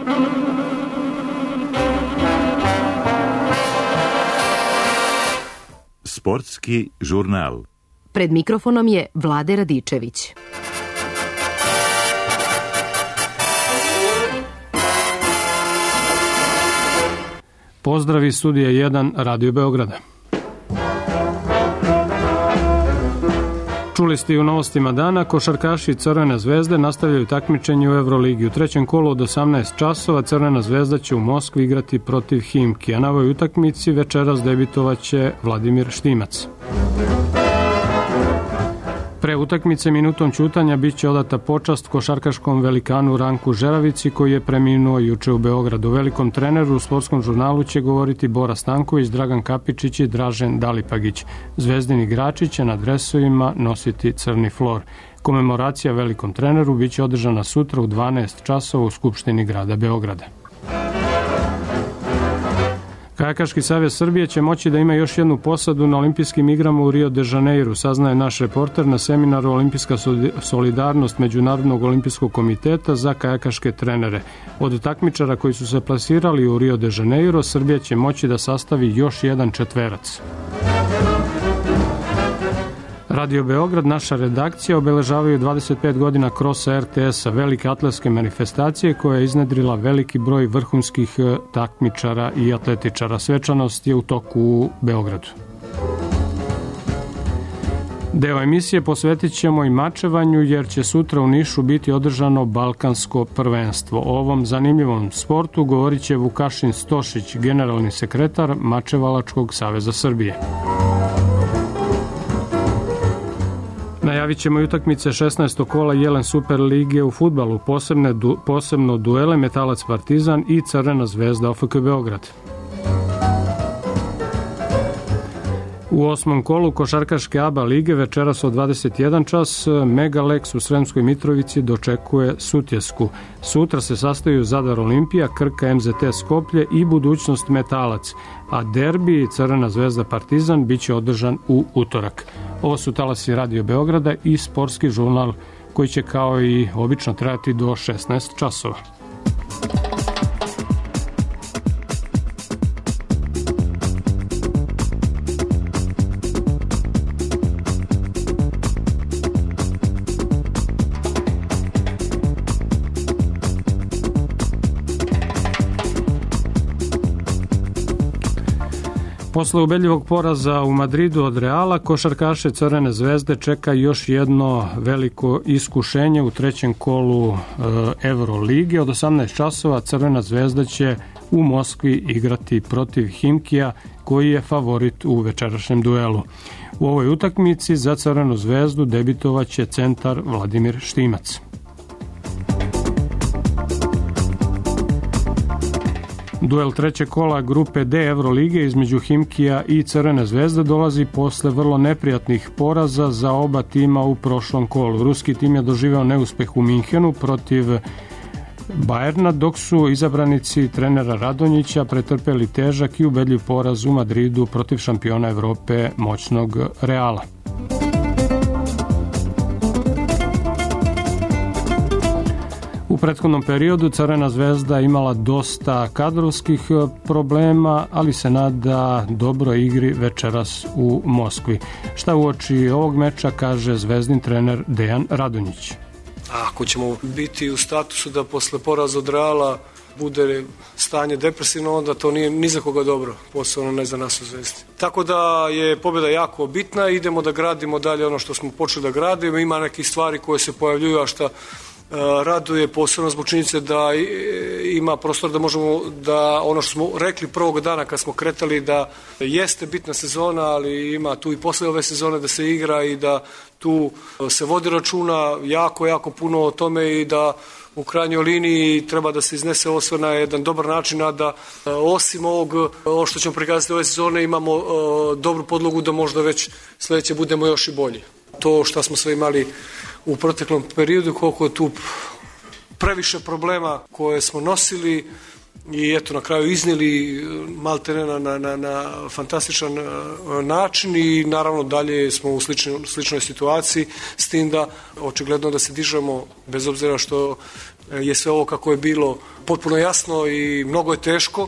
Sportski žurnal. Pred mikrofonom je Vlade Radičević. Pozdrav iz studija 1 Radio Beograda. Čuli ste i u novostima dana, košarkaši Crvene zvezde nastavljaju takmičenje u Evroligi. U trećem kolu od 18 časova Crvena zvezda će u Moskvi igrati protiv Himki, a na ovoj utakmici večeras debitovaće Vladimir Štimac. Pre utakmice minutom ćutanja biće odata počast košarkaškom velikanu Ranku Žeravici koji je preminuo juče u Beogradu. Velikom treneru u sportskom žurnalu će govoriti Bora Stanković, Dragan Kapičić i Dražen Dalipagić. Zvezdini igrači će na dresovima nositi crni flor. Komemoracija velikom treneru biće održana sutra u 12 časova u Skupštini grada Beograda. Kajakaški savez Srbije će moći da ima još jednu posadu na olimpijskim igrama u Rio de Janeiru, saznaje naš reporter na seminaru Olimpijska solidarnost Međunarodnog olimpijskog komiteta za kajakaške trenere. Od takmičara koji su se plasirali u Rio de Janeiro, Srbija će moći da sastavi još jedan četverac. Radio Beograd, naša redakcija, obeležavaju 25 godina krosa RTS-a, velike atletske manifestacije koja je iznedrila veliki broj vrhunskih takmičara i atletičara. Svečanost je u toku u Beogradu. Deo emisije posvetit ćemo i mačevanju jer će sutra u Nišu biti održano Balkansko prvenstvo. O ovom zanimljivom sportu govorit će Vukašin Stošić, generalni sekretar Mačevalačkog saveza Srbije. Najavit ćemo i utakmice 16. kola Jelen Super lige u fudbalu, posebno duele Metalac Partizan i Crvena zvezda OFK Beograd. U 8. kolu košarkaške ABA lige večeras od 21 čas Megalex u Sremskoj Mitrovici dočekuje Sutjesku. Sutra se sastaju Zadar Olimpija, Krka MZT Skoplje i Budućnost Metalac, a derbi Crvena zvezda Partizan biće održan u utorak. Ovo su talasi Radio Beograda i sportski žurnal koji će kao i obično trajati do 16 časova. Posle ubedljivog poraza u Madridu od Reala, košarkaše Crvene zvezde čeka još jedno veliko iskušenje u trećem kolu Evrolige. Od 18 časova Crvena zvezda će u Moskvi igrati protiv Himkija, koji je favorit u večerašnjem duelu. U ovoj utakmici za Crvenu zvezdu debitovaće centar Vladimir Štimac. Duel trećeg kola grupe D Evrolige između Himkija i Crvene zvezde dolazi posle vrlo neprijatnih poraza za oba tima u prošlom kolu. Ruski tim je doživeo neuspeh u Minhenu protiv Bajerna, dok su izabranici trenera Radonjića pretrpeli težak i ubedljiv poraz u Madridu protiv šampiona Evrope moćnog Reala. U prethodnom periodu Crvena zvezda imala dosta kadrovskih problema, ali se nada dobroj igri večeras u Moskvi. Šta uoči ovog meča kaže zvezdin trener Dejan Radonjić? Ako ćemo biti u statusu da posle poraza od Reala bude stanje depresivno, onda to nije ni za koga dobro, posebno ne za nas u Zvezdi. Tako da je pobjeda jako bitna, idemo da gradimo dalje ono što smo počeli da gradimo, ima nekih stvari koje se pojavljuju, a što raduje posebno zbog činjenice da ima prostor da možemo da ono što smo rekli prvog dana kad smo kretali da jeste bitna sezona, ali ima tu i posle ove sezone da se igra i da tu se vodi računa jako puno o tome i da u krajnjoj liniji treba da se iznese ovo sve na jedan dobar način, a da osim ovo što ćemo prikazati ove sezone imamo dobru podlogu da možda već sledeće budemo još i bolji. To što smo sve imali u proteklom periodu, koliko je tu previše problema koje smo nosili i eto na kraju iznijeli maltene na fantastičan način i naravno dalje smo u sličnoj situaciji, s tim da očigledno da se dižemo bez obzira što je sve ovo kako je bilo potpuno jasno i mnogo je teško.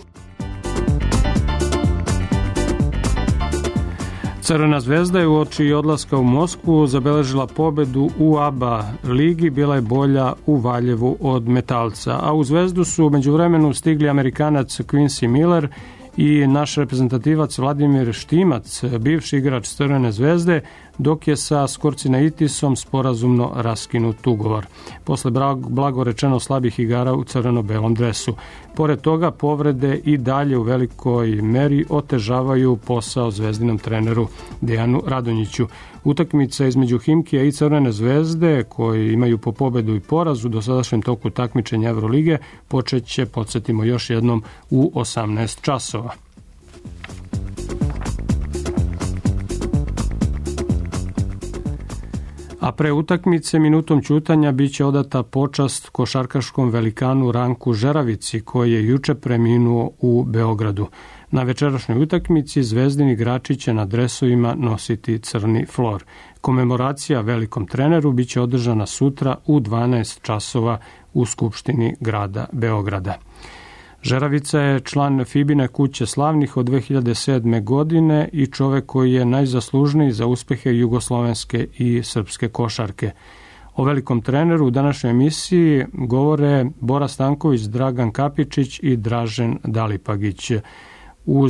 Crvena zvezda je uoči odlaska u Moskvu zabeležila pobedu u ABA ligi, bila je bolja u Valjevu od Metalca, a u Zvezdu su u međuvremenu stigli Amerikanac Quincy Miller i naš reprezentativac Vladimir Štimac, bivši igrač Crvene zvezde, dok je sa Skorcinaitisom sporazumno raskinut ugovor. Posle blago rečeno slabih igara u crveno-belom dresu. Pored toga, povrede i dalje u velikoj meri otežavaju posao zvezdinom treneru Dejanu Radonjiću. Utakmica između Himkija i Crvene zvezde, koji imaju po pobedu i porazu do sadašnjem toku takmičenja Evrolige, počeće, podsjetimo još jednom, u 18 časova. A pre utakmice minutom ćutanja biće odata počast košarkaškom velikanu Ranku Žeravici, koji je juče preminuo u Beogradu. Na večerašnjoj utakmici zvezdini igrači će na dresovima nositi crni flor. Komemoracija velikom treneru biće održana sutra u 12 časova u Skupštini grada Beograda. Žeravica je član FIBA-ine kuće slavnih od 2007. godine i čovek koji je najzaslužniji za uspehe jugoslovenske i srpske košarke. O velikom treneru u današnjoj emisiji govore Bora Stanković, Dragan Kapičić i Dražen Dalipagić. Uz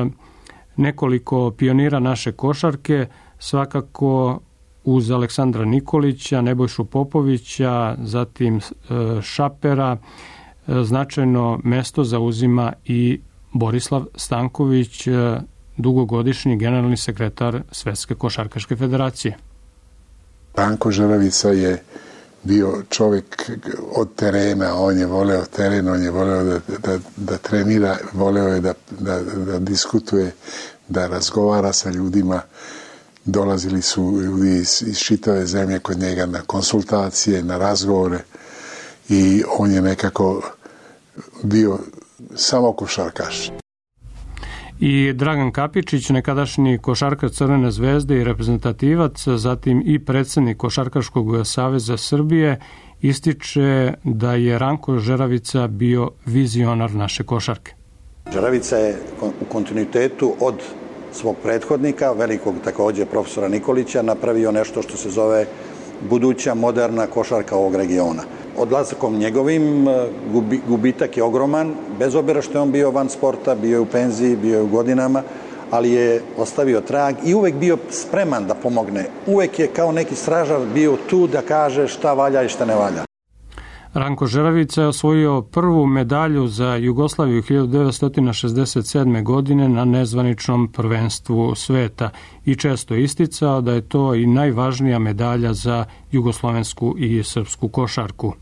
nekoliko pionira naše košarke, svakako uz Aleksandra Nikolića, Nebojšu Popovića, zatim Šapera, značajno mesto zauzima i Borislav Stanković, dugogodišnji generalni sekretar Svetske košarkaške federacije. Ranko Žeravica je bio čovjek od terena, on je voleo teren, on je voleo da trenira, voleo je da diskutuje, da razgovara sa ljudima. Dolazili su ljudi iz čitave zemlje kod njega na konsultacije, na razgovore i on je nekako bio samo košarkaš. I Dragan Kapičić, nekadašnji košarkaš Crvene zvezde i reprezentativac, zatim i predsjednik Košarkaškog saveza Srbije, ističe da je Ranko Žeravica bio vizionar naše košarke. Žeravica je u kontinuitetu od svog prethodnika, velikog također profesora Nikolića, napravio nešto što se zove buduća moderna košarka ovog regiona. Odlaskom njegovim gubitak je ogroman, bez obzira što je on bio van sporta, bio je u penziji, bio je u godinama, ali je ostavio trag i uvek bio spreman da pomogne. Uvek je kao neki stražar bio tu da kaže šta valja i šta ne valja. Ranko Žeravica je osvojio prvu medalju za Jugoslaviju 1967. godine na nezvaničnom prvenstvu sveta i često isticao da je to i najvažnija medalja za jugoslovensku i srpsku košarku.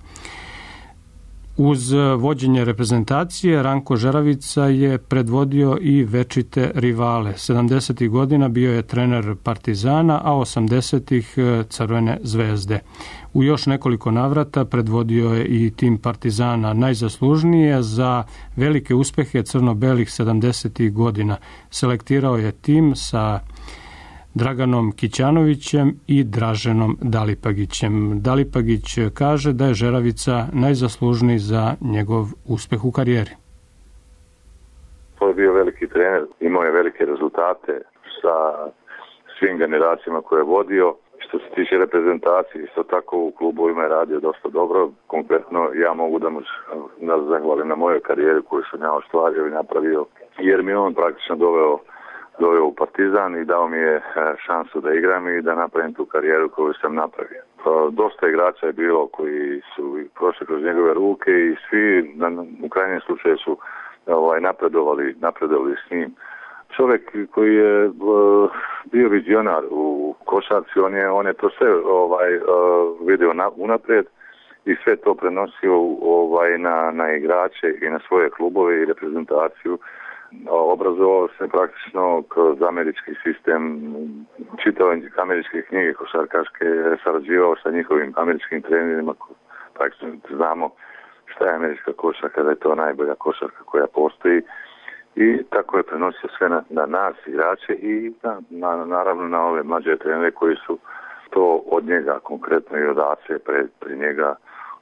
Uz vođenje reprezentacije, Ranko Žeravica je predvodio i večite rivale. 70. godina bio je trener Partizana, a 80. Crvene zvezde. U još nekoliko navrata predvodio je i tim Partizana. Najzaslužnije za velike uspehe crno-belih 70. godina. Selektirao je tim sa Draganom Kićanovićem i Draženom Dalipagićem. Dalipagić kaže da je Žeravica najzaslužniji za njegov uspeh u karijeri. To je bio veliki trener, imao je velike rezultate sa svim generacijama koje je vodio. Što se tiče reprezentacije, isto tako u klubovima je radio dosta dobro. Konkretno ja mogu da mu zahvalim na mojoj karijeri koju sam ja ostvario i napravio, jer mi on praktično doveo u Partizan i dao mi je šansu da igram i da napravim tu karijeru koju sam napravio. Dosta igrača je bilo koji su prošli kroz njegove ruke i svi u krajnjem slučaju su napredovali s njim. Čovjek koji je bio vizionar u košarci, on je to sve vidio unaprijed i sve to prenosio na igrače i na svoje klubove i reprezentaciju. Obrazovao se praktično kroz američki sistem, čitao američke knjige košarkaške, sarađivao sa njihovim američkim trenerima, praktično znamo šta je američka košarka, da je to najbolja košarka koja postoji i tako je prenosio sve na nas igrače i naravno na ove mlađe trenere koji su to od njega konkretno i od Ace pri njega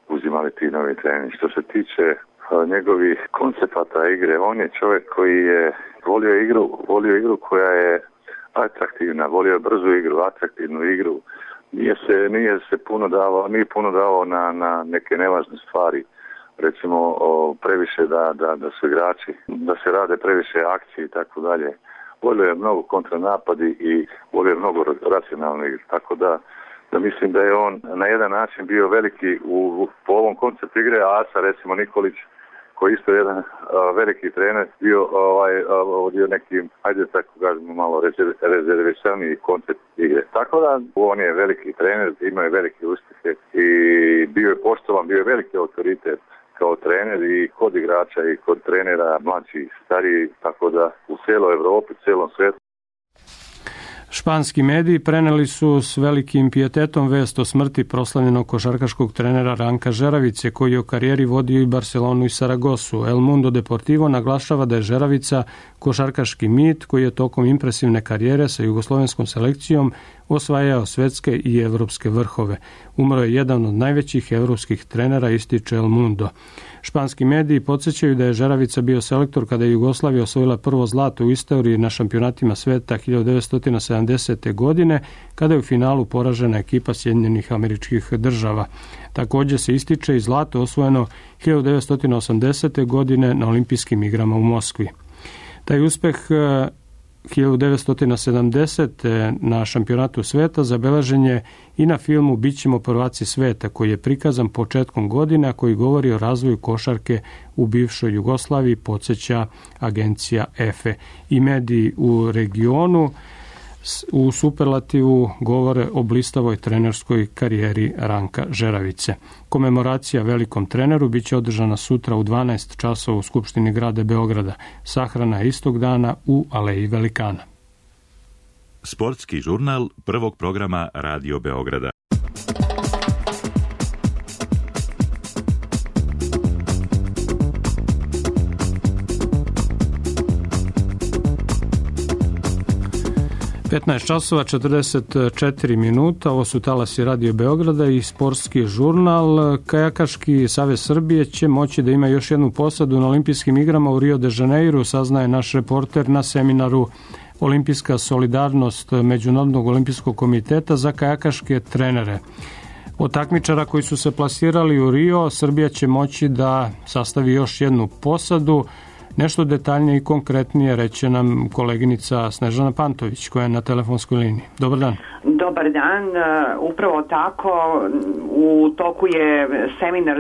uzimali ti novi treneri. Što se tiče njegovih koncepata igre, on je čovjek koji je volio igru koja je atraktivna, volio je brzu igru, atraktivnu igru. Nije puno davao na neke nevažne stvari. Recimo previše da su igrači, da se rade previše akcije i tako dalje. Volio je mnogo kontranapadi i volio je mnogo racionalnu igru. Tako da mislim da je on na jedan način bio veliki po ovom konceptu igre, a Asa recimo Nikolić, koji isto jedan veliki trener, bio nekim, ajde tako kažemo, malo rezervisaniji koncept igre. Tako da on je veliki trener, imao je velike uspjehe i bio je poštovan, bio je veliki autoritet kao trener i kod igrača i kod trenera, mlađi i stariji, tako da u cijeloj Evropi, cijelom svijetu. Španski mediji preneli su s velikim pijetetom vest o smrti proslavljenog košarkaškog trenera Ranka Žeravice, koji je u karijeri vodio i Barcelonu i Saragosu. El Mundo Deportivo naglašava da je Žeravica košarkaški mit koji je tokom impresivne karijere sa jugoslovenskom selekcijom osvajao svetske i evropske vrhove. Umro je jedan od najvećih evropskih trenera, ističe El Mundo. Španski mediji podsjećaju da je Žeravica bio selektor kada je Jugoslavija osvojila prvo zlato u istoriji na šampionatima sveta 1970. godine, kada je u finalu poražena ekipa Sjedinjenih Američkih Država. Također se ističe i zlato osvojeno 1980. godine na olimpijskim igrama u Moskvi. Taj uspeh 1970. na šampionatu sveta zabeležen je i na filmu Bićemo prvaci sveta, koji je prikazan početkom godine, a koji govori o razvoju košarke u bivšoj Jugoslaviji, podsjeća agencija EFE. I mediji u regionu u superlativu govore o blistavoj trenerskoj karijeri Ranka Žeravice. Komemoracija velikom treneru biće održana sutra u 12 časova u Skupštini grada Beograda. Sahrana je istog dana u Aleji Velikana. Sportski žurnal prvog programa Radio Beograda. časova 44 minuta, ovo su talasi Radio Beograda i sportski žurnal. Kajakaški savez Srbije će moći da ima još jednu posadu na olimpijskim igrama u Rio de Janeiru, saznaje naš reporter na seminaru Olimpijska solidarnost Međunarodnog olimpijskog komiteta za kajakaške trenere. Od takmičara koji su se plasirali u Rio, Srbija će moći da sastavi još jednu posadu. Nešto detaljnije i konkretnije reće nam koleginica Snežana Pantović, koja je na telefonskoj liniji. Dobar dan. Dobar dan, upravo tako. U toku je seminar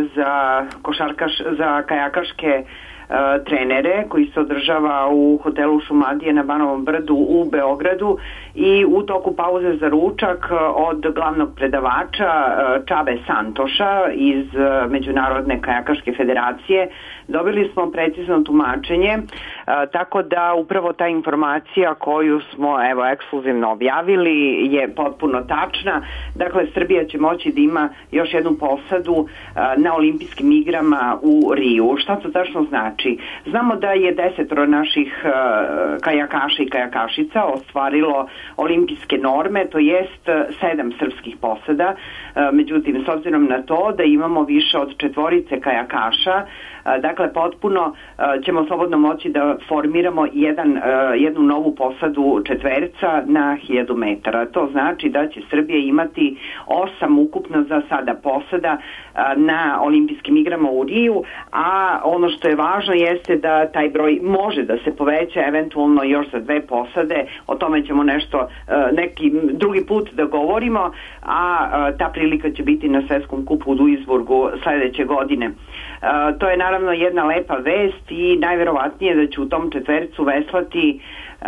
za kajakaške trenere koji se održava u hotelu Šumadije na Banovom brdu u Beogradu i u toku pauze za ručak od glavnog predavača Čabe Santoša iz Međunarodne kajakaške federacije dobili smo precizno tumačenje, tako da upravo ta informacija koju smo ekskluzivno objavili je potpuno tačna. Dakle, Srbija će moći da ima još jednu posadu na olimpijskim igrama u Riju. Šta to tačno znači? Znamo da je 10 naših kajakaša i kajakašica ostvarilo olimpijske norme, to jest 7 srpskih posada. Međutim, s obzirom na to da imamo više od 4 kajakaša, dakle, potpuno ćemo slobodno moći da formiramo jednu novu posadu četverca na 1000 metara. To znači da će Srbija imati 8 ukupno za sada posada na olimpijskim igrama u Riju, a ono što je važno jeste da taj broj može da se poveća eventualno još za 2 posade. O tome ćemo neki drugi put da govorimo, a ta prilika će biti na Svetskom kupu u Duisburgu sledeće godine. To je naravno jedna lepa vest i najverovatnije da će u tom četvercu veslati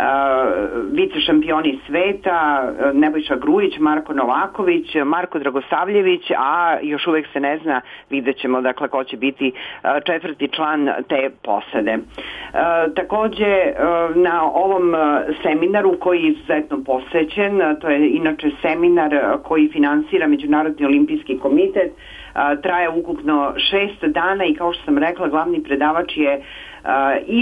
vice šampioni sveta Nebojša Grujić, Marko Novaković, Marko Dragosavljević, a još uvek se ne zna, vidjet ćemo dakle ko će biti 4. član te posade. Takođe na ovom seminaru koji je izuzetno posvećen, to je inače seminar koji finansira Međunarodni olimpijski komitet, traje ukupno 6 dana i kao što sam rekla, glavni predavač je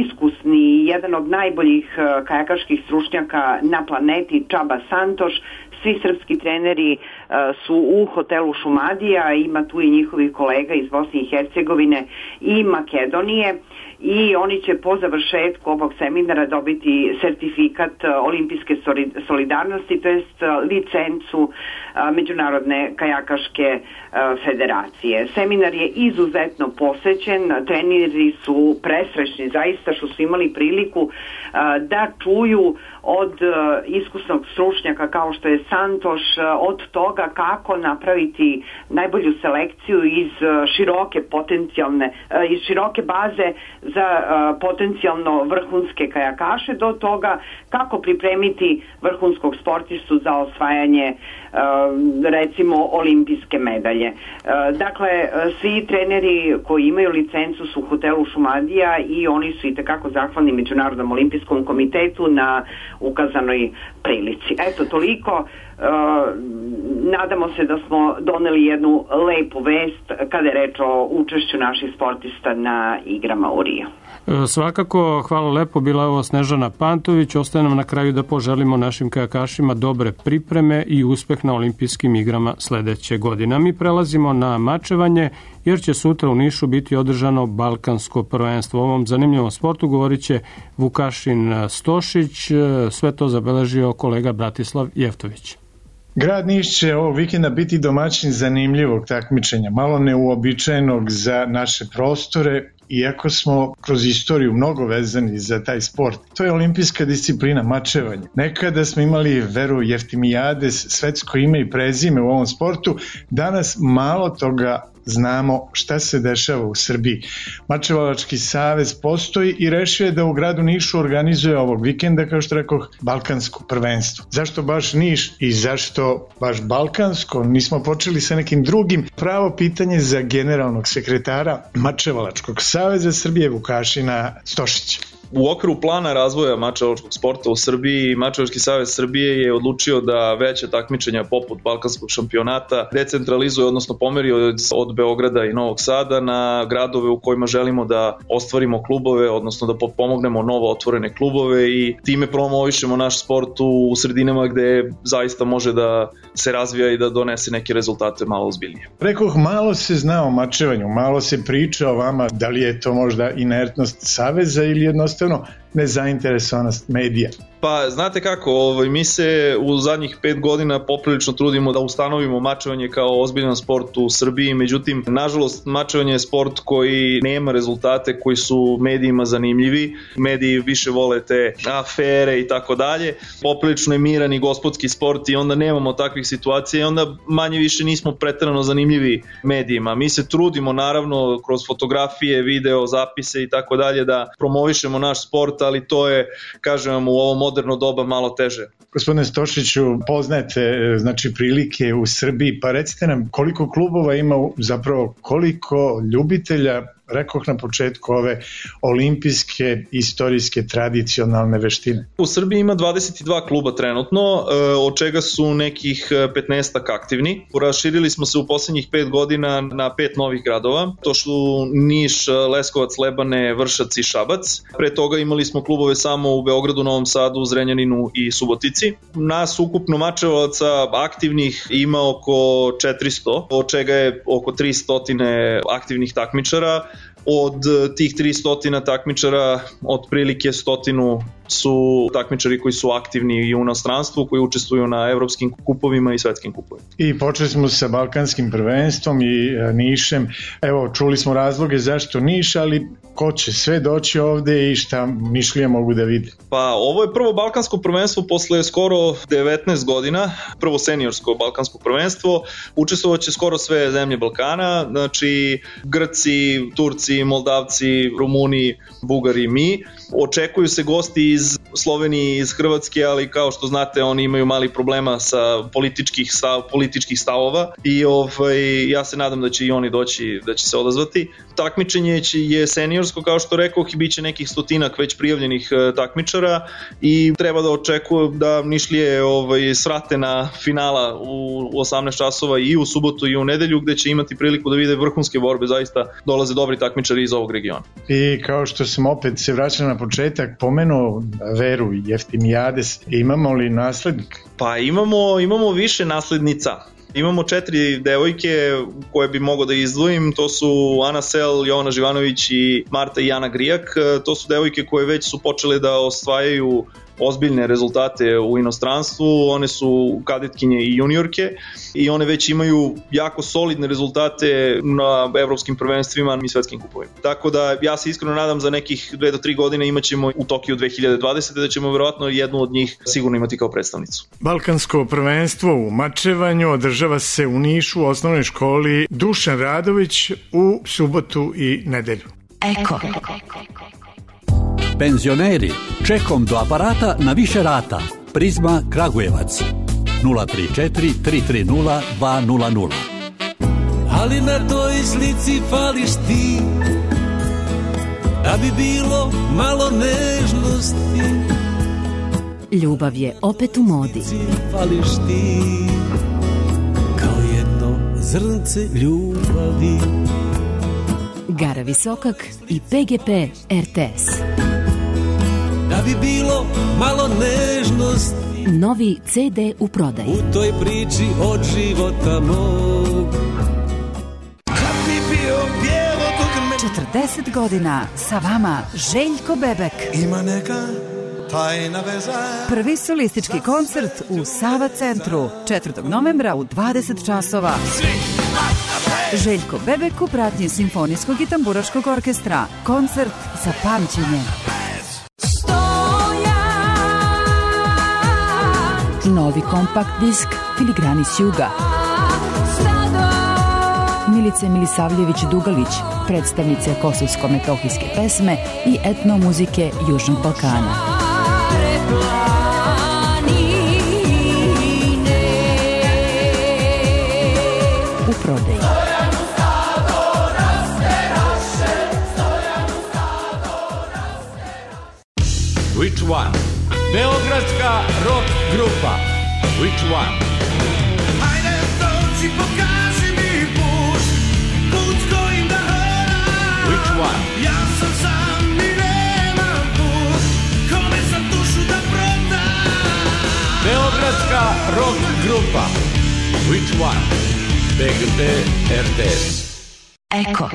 iskusni, jedan od najboljih kajakaških stručnjaka na planeti, Čaba Santoš, Svi srpski treneri su u hotelu Šumadija, ima tu i njihovih kolega iz Bosne i Hercegovine i Makedonije i oni će po završetku ovog seminara dobiti sertifikat olimpijske solidarnosti, to jest licencu Međunarodne kajakaške federacije. Seminar je izuzetno posećen, treneri su presrećni zaista što su imali priliku da čuju od iskusnog stručnjaka kao što je Santoš, od toga kako napraviti najbolju selekciju iz široke baze za potencijalno vrhunske kajakaše do toga kako pripremiti vrhunskog sportistu za osvajanje recimo olimpijske medalje. Dakle, svi treneri koji imaju licencu su u hotelu Šumadija i oni su itekako zahvalni Međunarodnom olimpijskom komitetu na ukazanoj prilici. Eto, toliko. Nadamo se da smo doneli jednu lepu vest kada je reč o učešću naših sportista na igrama u Riju. Svakako, hvala lepo, bila je ovo Snežana Pantović. Ostaje nam na kraju da poželimo našim kajakašima dobre pripreme i uspeh na olimpijskim igrama sledeće godine. A mi prelazimo na mačevanje, jer će sutra u Nišu biti održano Balkansko prvenstvo. O ovom zanimljivom sportu govorit će Vukašin Stošić, sve to zabeležio kolega Bratislav Jeftović. Grad Niš će ovog vikenda biti domaćin zanimljivog takmičenja, malo neuobičajenog za naše prostore, iako smo kroz istoriju mnogo vezani za taj sport. To je olimpijska disciplina, mačevanje. Nekada smo imali Veru Jeftimijades, svetsko ime i prezime u ovom sportu, danas malo toga znamo šta se dešava u Srbiji. Mačevalački savez postoji i rešio je da u gradu Nišu organizuje ovog vikenda, kao što rekoh, Balkansko prvenstvo. Zašto baš Niš i zašto baš Balkansko? Nismo počeli sa nekim drugim? Pravo pitanje za generalnog sekretara Mačevalačkog saveza Srbije Vukašina Stošića. U okviru plana razvoja mačevalačkog sporta u Srbiji, Mačevalački savez Srbije je odlučio da veće takmičenja poput Balkanskog šampionata decentralizuje, odnosno pomeri od Beograda i Novog Sada na gradove u kojima želimo da ostvarimo klubove, odnosno da pomognemo novo otvorene klubove i time promovišemo naš sport u sredinama gde zaista može da se razvija i da donese neke rezultate malo ozbiljnije. Rekoh, malo se zna o mačevanju, malo se priča o vama, da li je to možda inertnost saveza ili jednostavno nezainteresovanost medija. Pa, znate kako, mi se u zadnjih 5 godina poprilično trudimo da ustanovimo mačevanje kao ozbiljan sport u Srbiji, međutim, nažalost, mačevanje je sport koji nema rezultate koji su medijima zanimljivi, mediji više vole te afere i tako dalje, poprilično je miran i gospodski sport i onda nemamo takvih situacija i onda manje više nismo preterano zanimljivi medijima. Mi se trudimo naravno kroz fotografije, video, zapise i tako dalje da promovišemo naš sport, ali to je, kažem vam, u ovom moderno doba malo teže. Gospodine Stošiću, poznajete prilike u Srbiji, pa recite nam koliko klubova ima, zapravo koliko ljubitelja, rekoh na početku, ove olimpijske, istorijske, tradicionalne veštine. U Srbiji ima 22 kluba trenutno, od čega su nekih 15 aktivni. Raširili smo se u poslednjih 5 godina na 5 novih gradova. To su Niš, Leskovac, Lebane, Vršac i Šabac. Pre toga imali smo klubove samo u Beogradu, Novom Sadu, Zrenjaninu i Subotici. Nas ukupno mačevalaca aktivnih ima oko 400, od čega je oko 300 aktivnih takmičara. Od tih 300 takmičara, otprilike 100 su takmičari koji su aktivni i u inostranstvu, koji učestvuju na evropskim kupovima i svetskim kupovima. I počeli smo sa Balkanskim prvenstvom i Nišem. Evo, čuli smo razloge zašto Niš, ali ko će sve doći ovde i šta Nišlije mogu da vide? Pa, ovo je prvo Balkansko prvenstvo posle skoro 19 godina, prvo seniorsko Balkansko prvenstvo. Učestvovaće skoro sve zemlje Balkana, znači Grci, Turci, Moldavci, Rumuni, Bugari i mi. Očekuju se gosti iz Slovenije, iz Hrvatske, ali kao što znate oni imaju mali problema sa političkih stavova i ja se nadam da će i oni doći, da će se odazvati. Takmičenje je seniorsko, kao što rekoh, i bit će nekih 100 već prijavljenih takmičara i treba da očekuju da Nišlije svrate na finala u 18 časova i u subotu i u nedelju, gde će imati priliku da vide vrhunske borbe, zaista dolaze dobri takmičari iz ovog regiona. I kao što sam opet se vraćao na početak, pomenuo karijeru i Jeftimijades. Imamo li naslednik? Pa imamo više naslednica. Imamo 4 devojke koje bi mogo da izdvojim, to su Ana Sel, Jovana Živanović i Marta i Ana Grijak. To su devojke koje već su počele da osvajaju ozbiljne rezultate u inostranstvu, one su kadetkinje i juniorke i one već imaju jako solidne rezultate na evropskim prvenstvima i svetskim kupovima. Tako da ja se iskreno nadam za nekih 2 do 3 godine imaćemo u Tokiju 2020. da ćemo verovatno jednu od njih sigurno imati kao predstavnicu. Balkansko prvenstvo u mačevanju održava se u Nišu u osnovnoj školi Dušan Radović u subotu i nedelju. Eko. Penzioneri, čekom do aparata na više rata. Prizma Kragujevac 034 330 200. Ali na toj slici fališ ti, da bi bilo malo nežnosti. Ljubav je opet u modi. Fališ ti, kao jedno zrnce ljubavi. Gara Visokak i PGP RTS. Da bi bilo malo nežnosti. Novi CD u prodaji. U toj priči od života mog. Kad bi bio bijelo dugme. 40 godina sa vama Željko Bebek. Ima neka tajna veza. Prvi solistički koncert u Sava centru 4. novembra u 20 časova. Željko Bebek u pratnji Simfonijskog i tamburaškog orkestra. Koncert za pamćenje. Novi kompakt disk Filigrani s juga. Milice Milisavljević-Dugalić, predstavnice kosovsko-metohijske pesme i etnomuzike Južnog Balkana. U prodaji. Which one? Beogradska rock grupa. Which one? Hajde dođi, pokaži mi put, put kojim da hodam. Which one? Ja sam sam i nemam put, kome sam dušu da prodam. Beogradska rock grupa. Which one? PGP RTS. Eko.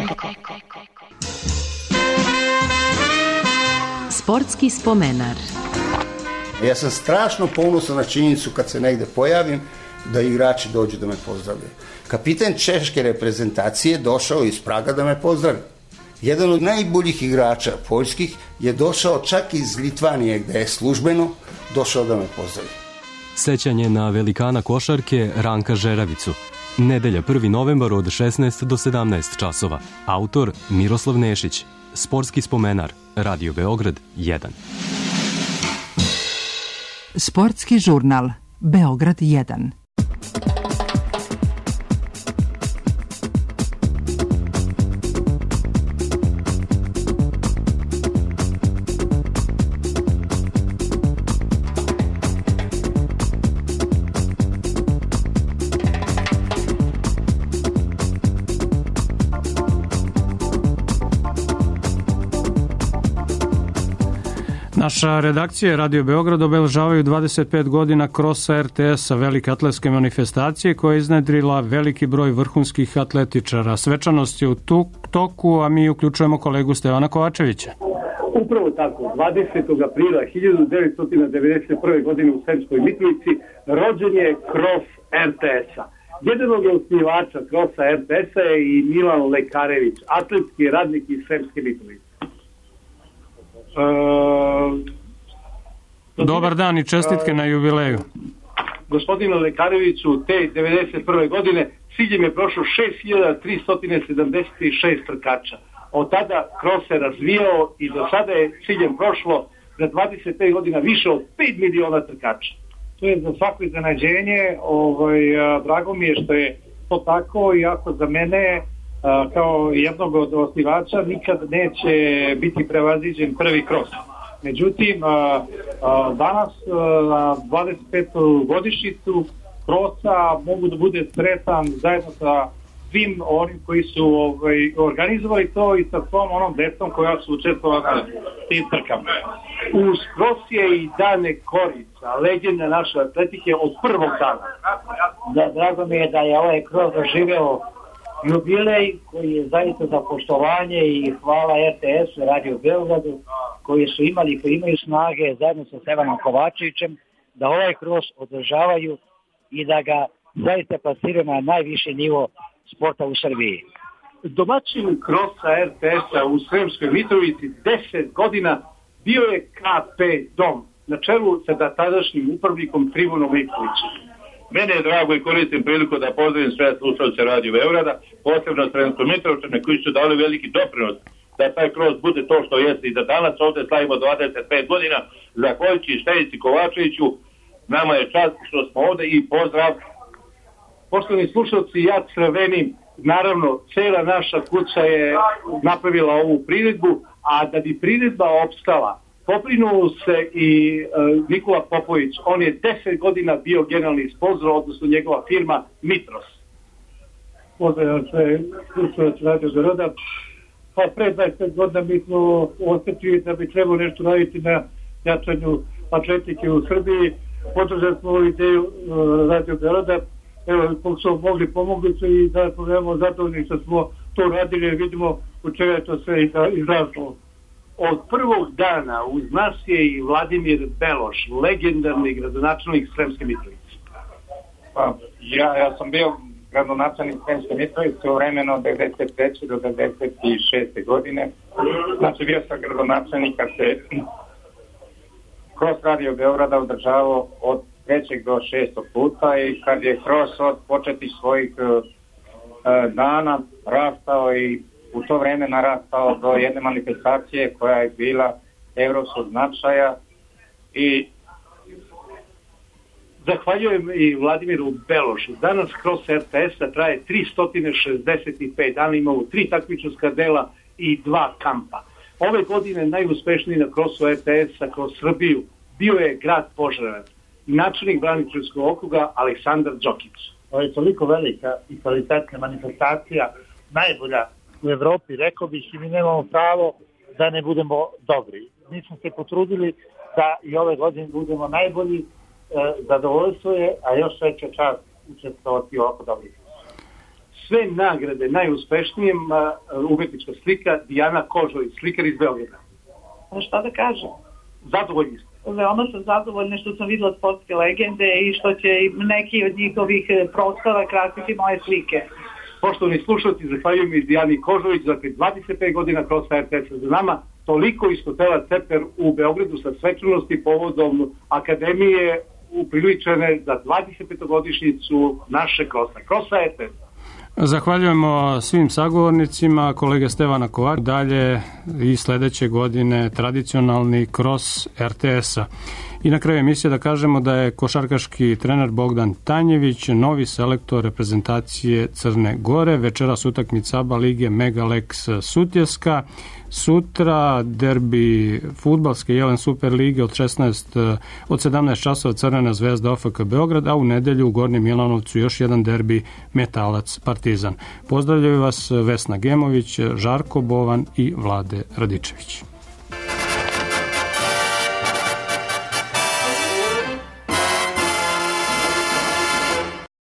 Sportski spomenar. Ja sam strašno ponosan na činjenicu kad se negde pojavim da igrači dođu da me pozdrave. Kapitan češke reprezentacije došao iz Praga da me pozdravi. Jedan od najboljih igrača poljskih je došao čak iz Litvanije gde je službeno došao da me pozdravi. Sećanje na velikana košarke Ranka Žeravicu. Nedelja 1. novembar od 16 do 17 časova. Autor Miroslav Nešić. Sportski spomenar. Radio Beograd 1. Sportski žurnal Beograd 1. Naša redakcija Radio Beograd obeležavaju 25 godina krosa RTS-a, velike atletske manifestacije koja je iznedrila veliki broj vrhunskih atletičara. Svečanost je u toku, a mi uključujemo kolegu Stevana Kovačevića. Upravo tako, 20. aprila 1991. godine u Sremskoj Mitrovici rođen je kros RTS-a. Jedan od osnivača krosa RTS-a je i Milan Lekarević, atletski radnik iz Sremske Mitrovice. Dobar dan i čestitke na jubileju. Gospodine Lekareviću, te 91. godine ciljem je prošlo 6376 trkača. Od tada kros se razvijao i do sada je ciljem prošlo za 25 godina više od 5 miliona trkača. To je za svako iznenađenje, drago mi je što je to tako, iako za mene kao jednog od osnivača nikad neće biti prevaziđen prvi kros. Međutim, danas na 25. godišnjicu krosa mogu da bude sretan zajedno sa svim onim koji su organizovali to i sa svom onom decom koja su učestvovala na tim trkama. Uz Kros je i Dane Korica, legenda naše atletike od prvog dana. Drago mi je da je ovaj Kros doživeo jubilej koji je zaista za poštovanje i hvala RTS-u i Radio Beogradu koji su imali i koji imaju snage zajedno sa Stevanom Kovačevićem da ovaj Kros održavaju i da ga zaista plasiraju na najviši nivo sporta u Srbiji. Domaćin Krosa RTS-a u Sremskoj Mitrovici 10 godina bio je KP Dom na čelu sa tadašnjim upravnikom Trivunom Ivkovićem. Mene je drago i koristim priliku da pozdravim sve slušalce Radio Beograda, posebno Sremsko Mitrovčane koji su dali veliki doprinos da taj Kros bude to što jeste i da danas ovde slavimo 25 godina zahvaljujući Štenici Kovačeviću. Nama je čast što smo ovde i pozdrav. Poštovani slušalci, ja crvenim, naravno, cela naša kuća je napravila ovu priredbu, a da bi priredba opstala, pobrinuo se i Nikola Popović. On je 10 godina bio generalni sponzor, odnosno njegova firma Mitros. Pozdrav sve slušalci Radio Beograda. Pa pre 25 godina mi smo osjetili da bi trebalo nešto raditi na jačanju atletike u Srbiji. Podržali smo ovu ideju Radio Beograda. Evo, kako smo pomogli se i da smo veoma zadovoljni što smo to radili, vidimo u čega je to sve izraslo. Od prvog dana uz nas je i Vladimir Beloš, legendarni gradonačelnik Sremske Mitrovice. Pa, ja sam bio gradonačelnik Sremske Mitrovice u vremenu od 93. do 96. godine. Znači, bio sam gradonačelnik kad se Kros Radio Beograda održavao od 3. do 6. puta i kad je Kros od početih svojih dana rastao i u to vreme narastao do jedne manifestacije koja je bila evropskog značaja i zahvaljujem i Vladimiru Belošu. Danas Kros RTS-a traje 365 dana, imamo 3 takmičarska dela i 2 kampa. Ove godine najuspešniji na Krosu RTS-a kroz Srbiju bio je grad Požarevac, načelnik Braničevskog okruga Aleksandar Đokić. Ovo je toliko velika i kvalitetna manifestacija, najbolja u Evropi, rekao bih, i mi nemamo pravo da ne budemo dobri. Mi smo se potrudili da i ove godine budemo najbolji, zadovoljstvo je, a još veća čast učestvovati ovako dobri. Sve nagrade najuspešnijim umetnička slika Dijana Kožović, slikar iz Beograda. Šta da kažem? Zadovoljni ste? Veoma sam zadovoljna što sam videla sportske legende i što će neki od njihovih prostava krasiti moje slike. Poštovani slušalci, zahvaljujem i Dijani Kožović, dakle 25 godina Kros RTS-a za nama, toliko iz hotela Ceper u Beogradu sa svečanosti povodom akademije upriličene za 25-godišnjicu naše Krosa RTS-a. Zahvaljujemo svim sagovornicima, kolega Stevana Kovač, dalje i sledeće godine tradicionalni Kros RTS-a. I na kraju emisije da kažemo da je košarkaški trener Bogdan Tanjević novi selektor reprezentacije Crne Gore. Večeras utakmica ABA lige Megalex Sutjeska. Sutra derbi fudbalske Jelen Super lige od 17 časova Crvena zvezda OFK Beograd, a u nedelju u Gornjem Milanovcu još jedan derbi Metalac Partizan. Pozdravljaju vas Vesna Gemović, Žarko Bovan i Vlade Radičević.